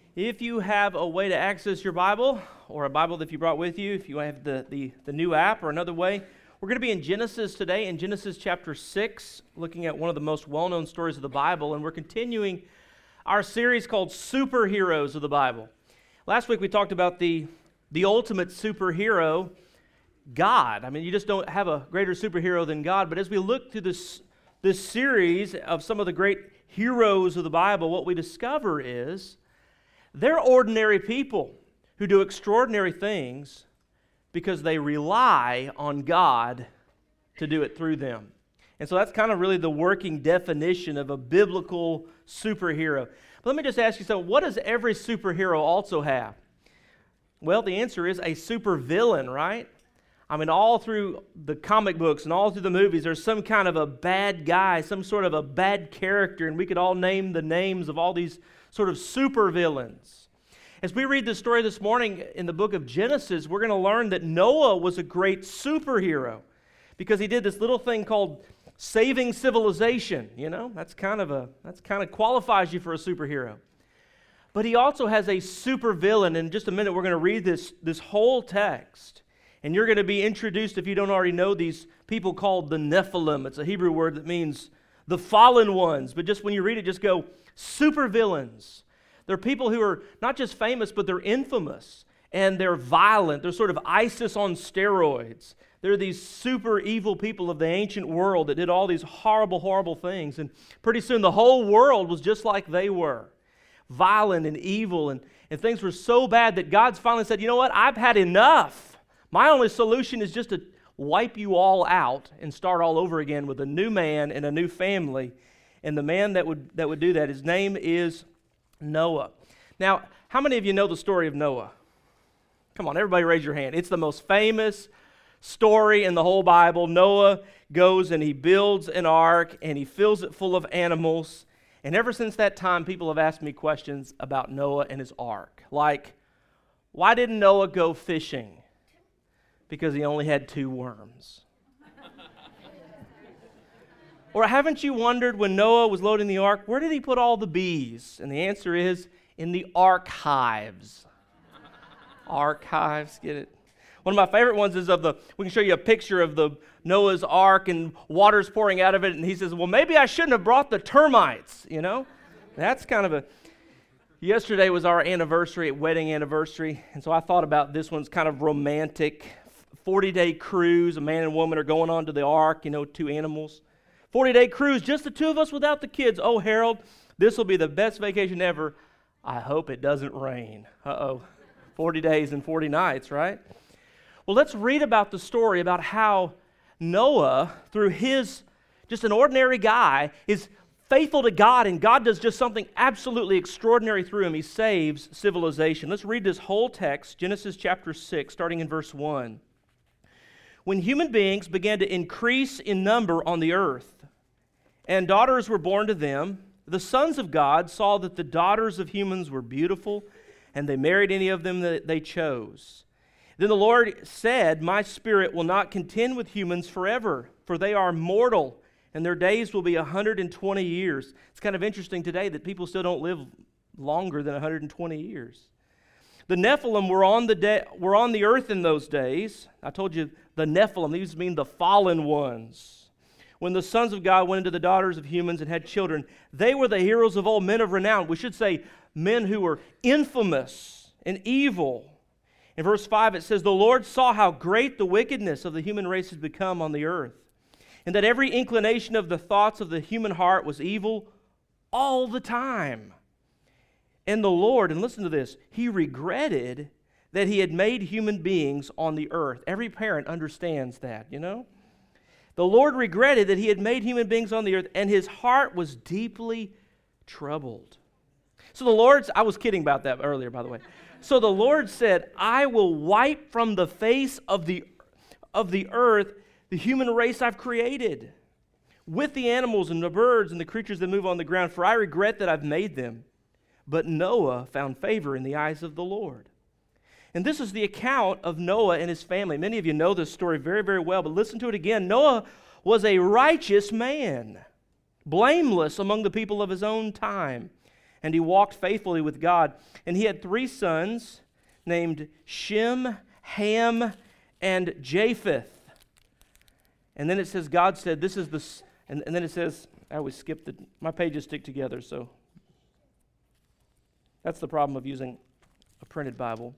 If you have a way to access your Bible, or a Bible that you brought with you, if you have the new app or another way, we're going to be in Genesis today, in Genesis chapter 6, looking at one of the most well-known stories of the Bible, and we're continuing our series called Superheroes of the Bible. Last week we talked about the ultimate superhero, God. I mean, you just don't have a greater superhero than God, but as we look through this series of some of the great heroes of the Bible, what we discover is they're ordinary people who do extraordinary things because they rely on God to do it through them. And so that's kind of really the working definition of a biblical superhero. But let me just ask you something. What does every superhero also have? Well, the answer is a supervillain, right? I mean, all through the comic books and all through the movies, there's some kind of a bad guy, some sort of a bad character, and we could all name the names of all these sort of supervillains. As we read the story this morning in the book of Genesis, we're going to learn that Noah was a great superhero because he did this little thing called saving civilization. You know, that's kind of qualifies you for a superhero. But he also has a supervillain. In just a minute, we're going to read this whole text. And you're going to be introduced, if you don't already know, these people called the Nephilim. It's a Hebrew word that means the fallen ones. But just when you read it, just go, supervillains. They're people who are not just famous, but they're infamous. And they're violent. They're sort of ISIS on steroids. They're these super evil people of the ancient world that did all these horrible, horrible things. And pretty soon the whole world was just like they were. Violent and evil. And things were so bad that God's finally said, you know what? I've had enough. My only solution is just to wipe you all out and start all over again with a new man and a new family. And the man that would do that, his name is Noah. Now, how many of you know the story of Noah? Come on, everybody raise your hand. It's the most famous story in the whole Bible. Noah goes and he builds an ark and he fills it full of animals. And ever since that time, people have asked me questions about Noah and his ark. Like, why didn't Noah go fishing? Because he only had 2 worms. Or haven't you wondered when Noah was loading the ark, where did he put all the bees? And the answer is in the archives. Archives, get it? One of my favorite ones is we can show you a picture of the Noah's ark and water's pouring out of it, and he says, well, maybe I shouldn't have brought the termites, you know? That's kind of yesterday was our wedding anniversary, and so I thought about this one's kind of romantic. 40-day cruise, a man and woman are going on to the ark, 2 animals. 40-day cruise, just the 2 of us without the kids. Oh, Harold, this will be the best vacation ever. I hope it doesn't rain. 40 days and 40 nights, right? Well, let's read about the story about how Noah, through his, just an ordinary guy, is faithful to God, and God does just something absolutely extraordinary through him. He saves civilization. Let's read this whole text, Genesis chapter 6, starting in verse 1. When human beings began to increase in number on the earth, and daughters were born to them, the sons of God saw that the daughters of humans were beautiful, and they married any of them that they chose. Then the Lord said, my spirit will not contend with humans forever, for they are mortal, and their days will be 120 years. It's kind of interesting today that people still don't live longer than 120 years. The Nephilim were on the earth in those days. I told you the Nephilim, these mean the fallen ones. When the sons of God went into the daughters of humans and had children, they were the heroes of old, men of renown. We should say men who were infamous and evil. In verse 5 it says, the Lord saw how great the wickedness of the human race has become on the earth, and that every inclination of the thoughts of the human heart was evil all the time. And the Lord, and listen to this, he regretted that he had made human beings on the earth. Every parent understands that, The Lord regretted that he had made human beings on the earth, and his heart was deeply troubled. So the Lord, I was kidding about that earlier, by the way. So the Lord said, I will wipe from the face of the earth the human race I've created, with the animals and the birds and the creatures that move on the ground, for I regret that I've made them. But Noah found favor in the eyes of the Lord. And this is the account of Noah and his family. Many of you know this story very, very well, but listen to it again. Noah was a righteous man, blameless among the people of his own time. and he walked faithfully with God. And he had 3 sons named Shem, Ham, and Japheth. And then it says, God said, this is the, and then it says, I always skip my pages stick together, so that's the problem of using a printed Bible.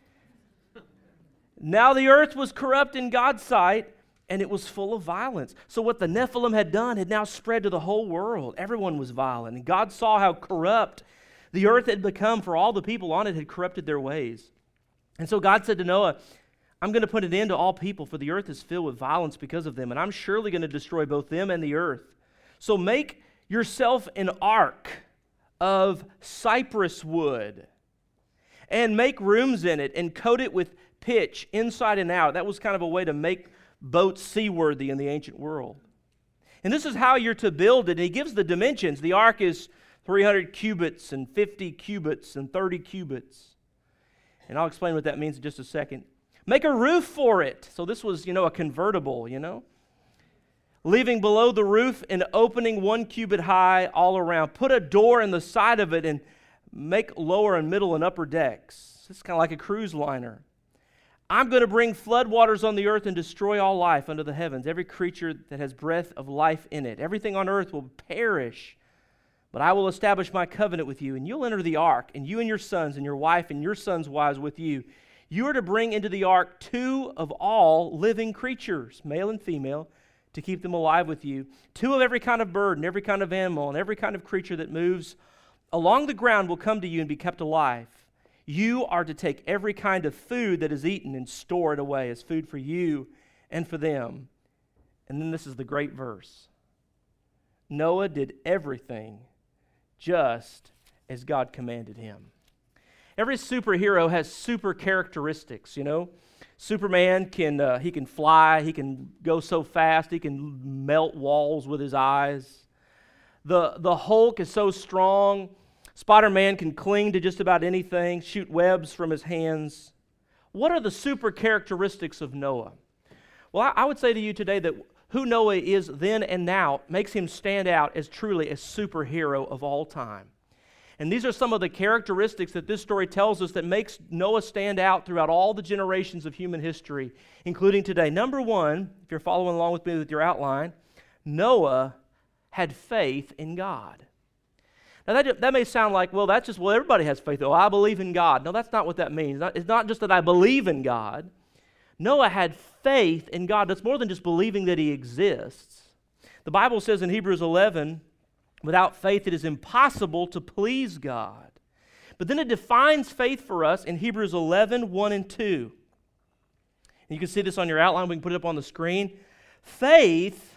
Now the earth was corrupt in God's sight, and it was full of violence. So what the Nephilim had done had now spread to the whole world. Everyone was violent, and God saw how corrupt the earth had become, for all the people on it had corrupted their ways. And so God said to Noah, I'm going to put an end to all people, for the earth is filled with violence because of them, and I'm surely going to destroy both them and the earth. So make yourself an ark of cypress wood, and make rooms in it, and coat it with pitch inside and out. That was kind of a way to make boats seaworthy in the ancient world. And this is how you're to build it. And he gives the dimensions. The ark is 300 cubits and 50 cubits and 30 cubits. And I'll explain what that means in just a second. Make a roof for it. So this was, a convertible, Leaving below the roof an opening 1 cubit high all around. Put a door in the side of it and make lower and middle and upper decks. It's kind of like a cruise liner. I'm going to bring floodwaters on the earth and destroy all life under the heavens, every creature that has breath of life in it. Everything on earth will perish, but I will establish my covenant with you, and you'll enter the ark, and you and your sons and your wife and your sons' wives with you. You are to bring into the ark 2 of all living creatures, male and female, to keep them alive with you. 2 of every kind of bird and every kind of animal and every kind of creature that moves along the ground will come to you and be kept alive. You are to take every kind of food that is eaten and store it away as food for you and for them. And then this is the great verse. Noah did everything just as God commanded him. Every superhero has super characteristics, Superman he can fly, he can go so fast, he can melt walls with his eyes. The Hulk is so strong. Spider-Man can cling to just about anything, shoot webs from his hands. What are the super characteristics of Noah? Well, I would say to you today that who Noah is then and now makes him stand out as truly a superhero of all time. And these are some of the characteristics that this story tells us that makes Noah stand out throughout all the generations of human history, including today. Number 1, if you're following along with me with your outline, Noah had faith in God. Now that may sound like, everybody has faith. I believe in God. No, that's not what that means. It's not just that I believe in God. Noah had faith in God. That's more than just believing that He exists. The Bible says in Hebrews 11, without faith it is impossible to please God. But then it defines faith for us in Hebrews 11, 1 and 2. And you can see this on your outline. We can put it up on the screen. Faith,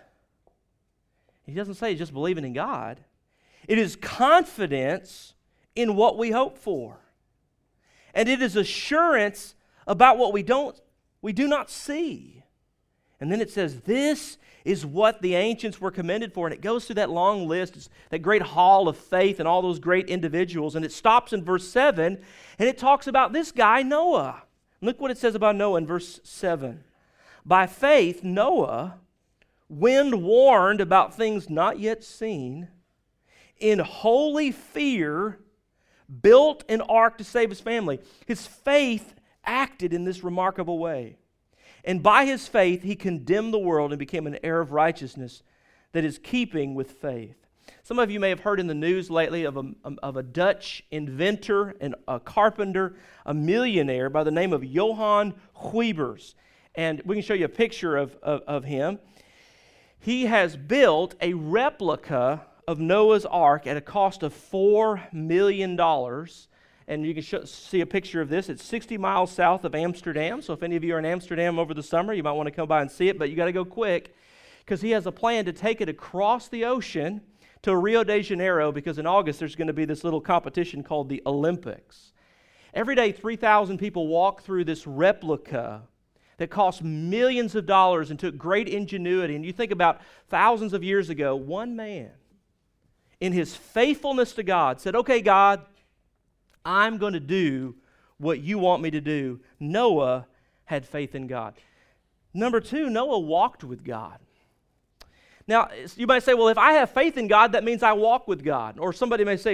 he doesn't say just believing in God. It is confidence in what we hope for. And it is assurance about what we do not see. And then it says, this is what the ancients were commended for. And it goes through that long list, it's that great hall of faith and all those great individuals. And it stops in verse 7, and it talks about this guy, Noah. Look what it says about Noah in verse 7. By faith, Noah, when warned about things not yet seen, in holy fear, built an ark to save his family. His faith acted in this remarkable way. And by his faith, he condemned the world and became an heir of righteousness that is keeping with faith. Some of you may have heard in the news lately of a Dutch inventor and a carpenter, a millionaire by the name of Johan Huybers. And we can show you a picture of him. He has built a replica of Noah's Ark at a cost of $4 million. And you can see a picture of this. It's 60 miles south of Amsterdam. So if any of you are in Amsterdam over the summer, you might want to come by and see it, but you got to go quick because he has a plan to take it across the ocean to Rio de Janeiro, because in August there's going to be this little competition called the Olympics. Every day 3,000 people walk through this replica that cost millions of dollars and took great ingenuity. And you think about thousands of years ago, one man in his faithfulness to God said, okay, God, I'm going to do what you want me to do. Noah had faith in God. Number 2, Noah walked with God. Now, you might say, well, if I have faith in God, that means I walk with God. Or somebody may say,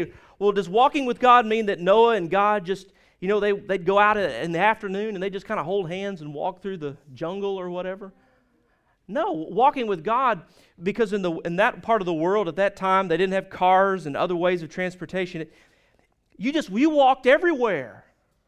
Well, does walking with God mean that Noah and God just, they'd go out in the afternoon and they just kind of hold hands and walk through the jungle or whatever? No, walking with God, because in that part of the world at that time, they didn't have cars and other ways of transportation. You walked everywhere.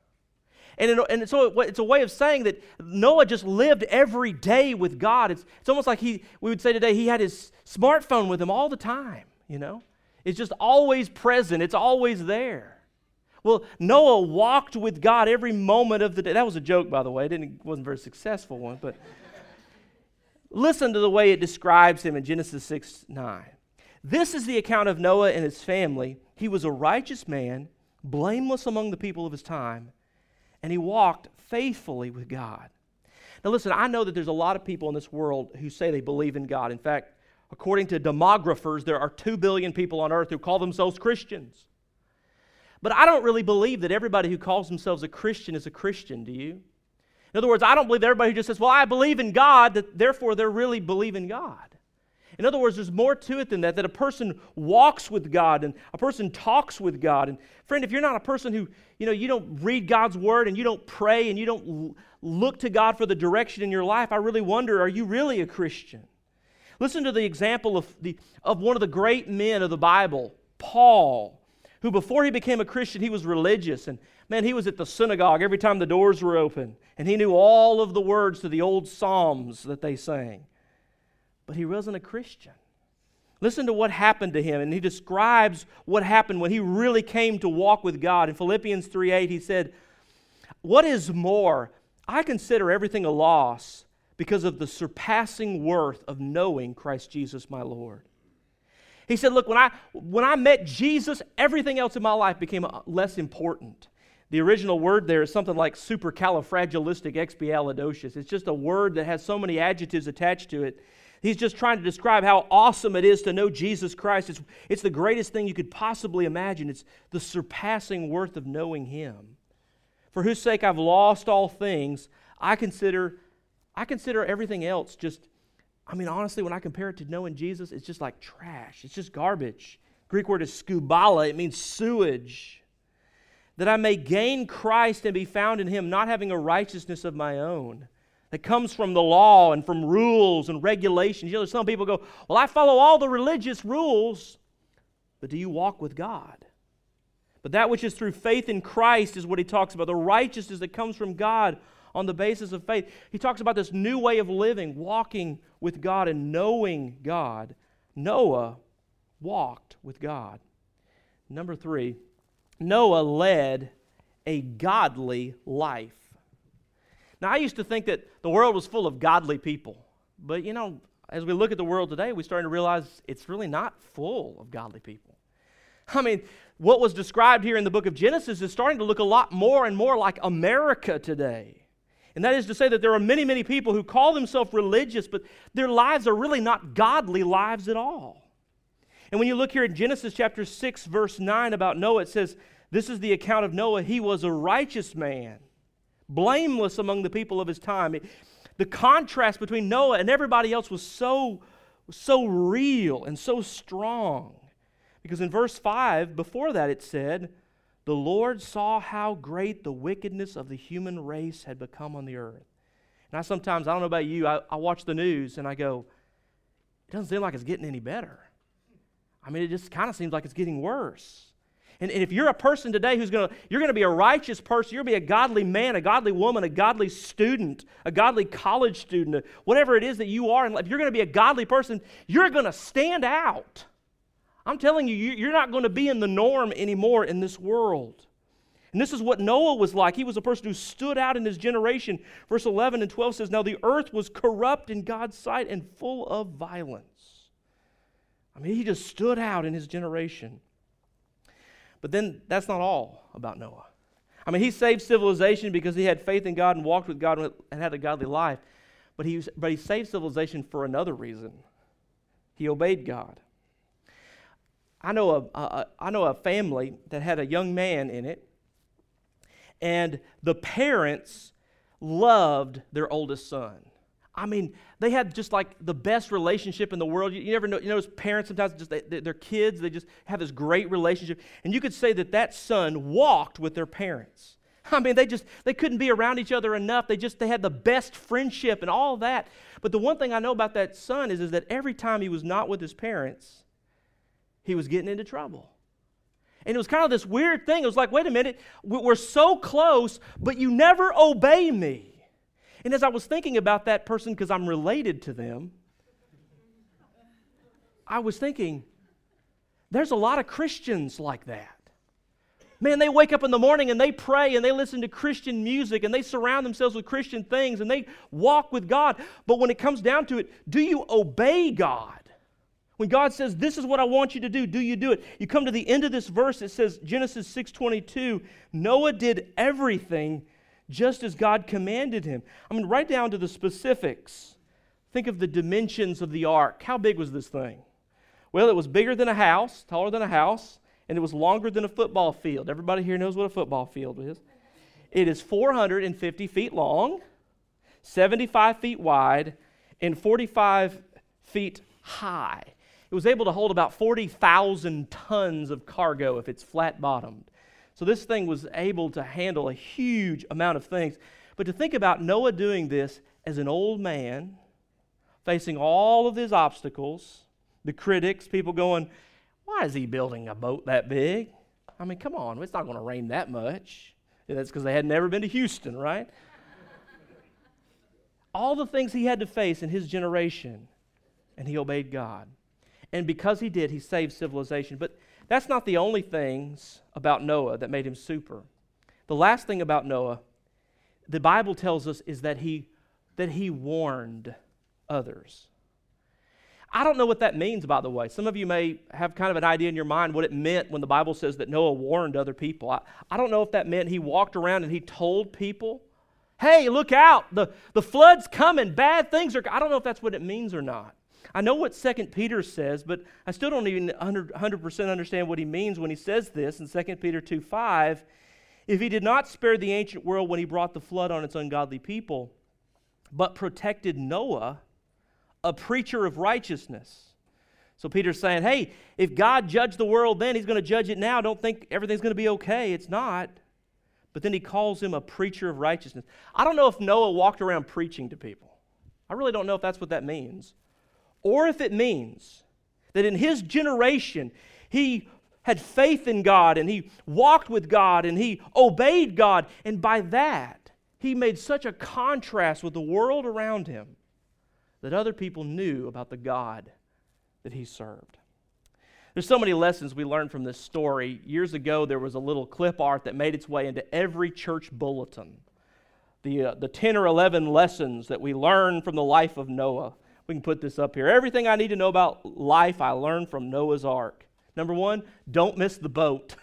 And so it's a way of saying that Noah just lived every day with God. It's almost like we would say today, he had his smartphone with him all the time, It's just always present. It's always there. Well, Noah walked with God every moment of the day. That was a joke, by the way. It wasn't a very successful one, but listen to the way it describes him in Genesis 6:9. This is the account of Noah and his family. He was a righteous man, blameless among the people of his time, and he walked faithfully with God. Now listen, I know that there's a lot of people in this world who say they believe in God. In fact, according to demographers, there are 2 billion people on earth who call themselves Christians. But I don't really believe that everybody who calls themselves a Christian is a Christian, do you? In other words, I don't believe that everybody who just says, well, I believe in God, that therefore they really believe in God. In other words, there's more to it than that a person walks with God and a person talks with God. And friend, if you're not a person who, you don't read God's Word and you don't pray and you don't look to God for the direction in your life, I really wonder, are you really a Christian? Listen to the example of one of the great men of the Bible, Paul, who before he became a Christian, he was religious. And man, he was at the synagogue every time the doors were open. And he knew all of the words to the old Psalms that they sang. But he wasn't a Christian. Listen to what happened to him. And he describes what happened when he really came to walk with God. In Philippians 3:8, he said, "What is more, I consider everything a loss because of the surpassing worth of knowing Christ Jesus my Lord." He said, look, when I met Jesus, everything else in my life became less important. The original word there is something like supercalifragilisticexpialidocious. It's just a word that has so many adjectives attached to it. He's just trying to describe how awesome it is to know Jesus Christ. It's the greatest thing you could possibly imagine. It's the surpassing worth of knowing Him. For whose sake I've lost all things, I consider everything else just, honestly, when I compare it to knowing Jesus, it's just like trash. It's just garbage. Greek word is skubala. It means sewage. That I may gain Christ and be found in Him, not having a righteousness of my own that comes from the law and from rules and regulations. Some people go, well, I follow all the religious rules, but do you walk with God? But that which is through faith in Christ is what he talks about, the righteousness that comes from God on the basis of faith. He talks about this new way of living, walking with God and knowing God. Noah walked with God. Number 3, Noah led a godly life. Now, I used to think that the world was full of godly people. But, as we look at the world today, we're starting to realize it's really not full of godly people. What was described here in the book of Genesis is starting to look a lot more and more like America today. And that is to say that there are many, many people who call themselves religious, but their lives are really not godly lives at all. And when you look here in Genesis chapter 6, verse 9 about Noah, it says, this is the account of Noah. He was a righteous man, blameless among the people of his time. The contrast between Noah and everybody else was so real and so strong. Because in verse 5, before that it said, the Lord saw how great the wickedness of the human race had become on the earth. And I don't know about you, I watch the news and I go, it doesn't seem like it's getting any better. It just kind of seems like it's getting worse. And if you're a person today you're going to be a righteous person, you're going to be a godly man, a godly woman, a godly student, a godly college student, whatever it is that you are, and if you're going to be a godly person, you're going to stand out. I'm telling you, you're not going to be in the norm anymore in this world. And this is what Noah was like. He was a person who stood out in his generation. Verse 11 and 12 says, now the earth was corrupt in God's sight and full of violence. He just stood out in his generation. But then that's not all about Noah. He saved civilization because he had faith in God and walked with God and had a godly life. But he saved civilization for another reason. He obeyed God. I know a family that had a young man in it, and the parents loved their oldest son. I mean, they had just like the best relationship in the world. You never know, as parents sometimes just their kids, they just have this great relationship. And you could say that son walked with their parents. I mean, they couldn't be around each other enough. They had the best friendship and all that. But the one thing I know about that son is that every time he was not with his parents, he was getting into trouble. And it was kind of this weird thing. It was like, wait a minute, we're so close, but you never obey me. And as I was thinking about that person, because I'm related to them, I was thinking, there's a lot of Christians like that. Man, they wake up in the morning and they pray and they listen to Christian music and they surround themselves with Christian things and they walk with God. But when it comes down to it, do you obey God? When God says, this is what I want you to do you do it? You come to the end of this verse, it says, Genesis 6:22, Noah did everything just as God commanded him. I mean, right down to the specifics. Think of the dimensions of the ark. How big was this thing? Well, it was bigger than a house, taller than a house, and it was longer than a football field. Everybody here knows what a football field is. It is 450 feet long, 75 feet wide, and 45 feet high. It was able to hold about 40,000 tons of cargo if it's flat-bottomed. So this thing was able to handle a huge amount of things. But to think about Noah doing this as an old man, facing all of his obstacles, the critics, people going, why is he building a boat that big? I mean, come on, it's not going to rain that much. And that's because they had never been to Houston, right? All the things he had to face in his generation, and he obeyed God. And because he did, he saved civilization. But that's not the only things about Noah that made him super. The last thing about Noah, the Bible tells us, is that he warned others. I don't know what that means, by the way. Some of you may have kind of an idea in your mind what it meant when the Bible says that Noah warned other people. I don't know if that meant he walked around and he told people, hey, look out, the flood's coming, bad things are... I don't know if that's what it means or not. I know what 2 Peter says, but I still don't even 100% understand what he means when he says this in 2 Peter 2:5. If he did not spare the ancient world when he brought the flood on its ungodly people, but protected Noah, a preacher of righteousness. So Peter's saying, hey, if God judged the world then, he's going to judge it now. Don't think everything's going to be okay. It's not. But then he calls him a preacher of righteousness. I don't know if Noah walked around preaching to people. I really don't know if that's what that means. Or if it means that in his generation, he had faith in God and he walked with God and he obeyed God. And by that, he made such a contrast with the world around him that other people knew about the God that he served. There's so many lessons we learned from this story. Years ago, there was a little clip art that made its way into every church bulletin. The 10 or 11 lessons that we learned from the life of Noah. We can put this up here. Everything I need to know about life, I learned from Noah's Ark. Number 1, don't miss the boat.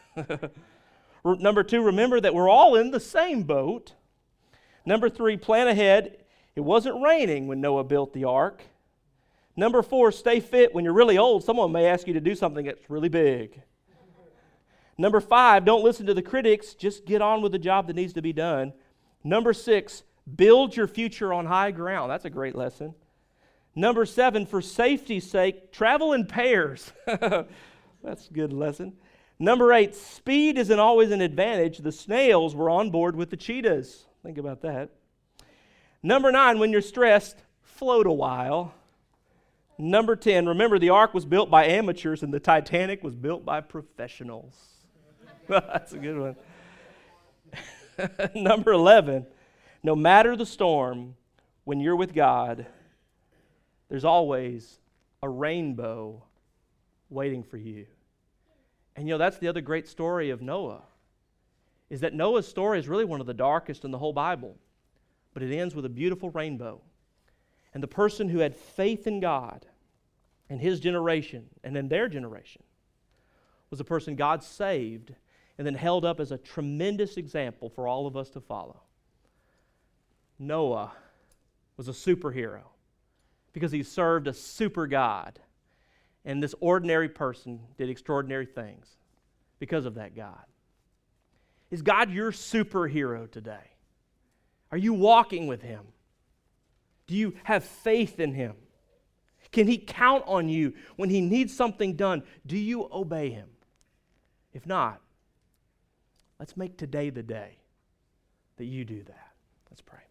Number 2, remember that we're all in the same boat. Number 3, plan ahead. It wasn't raining when Noah built the ark. Number 4, stay fit. When you're really old, someone may ask you to do something that's really big. Number 5, don't listen to the critics. Just get on with the job that needs to be done. Number 6, build your future on high ground. That's a great lesson. Number 7, for safety's sake, travel in pairs. That's a good lesson. Number 8, speed isn't always an advantage. The snails were on board with the cheetahs. Think about that. Number 9, when you're stressed, float a while. Number 10, remember the ark was built by amateurs and the Titanic was built by professionals. That's a good one. Number 11, no matter the storm, when you're with God, there's always a rainbow waiting for you. And that's the other great story of Noah, is that Noah's story is really one of the darkest in the whole Bible, but it ends with a beautiful rainbow. And the person who had faith in God in his generation and in their generation was a person God saved and then held up as a tremendous example for all of us to follow. Noah was a superhero because he served a super God. And this ordinary person did extraordinary things because of that God. Is God your superhero today? Are you walking with him? Do you have faith in Him? Can He count on you when He needs something done? Do you obey Him? If not, let's make today the day that you do that. Let's pray.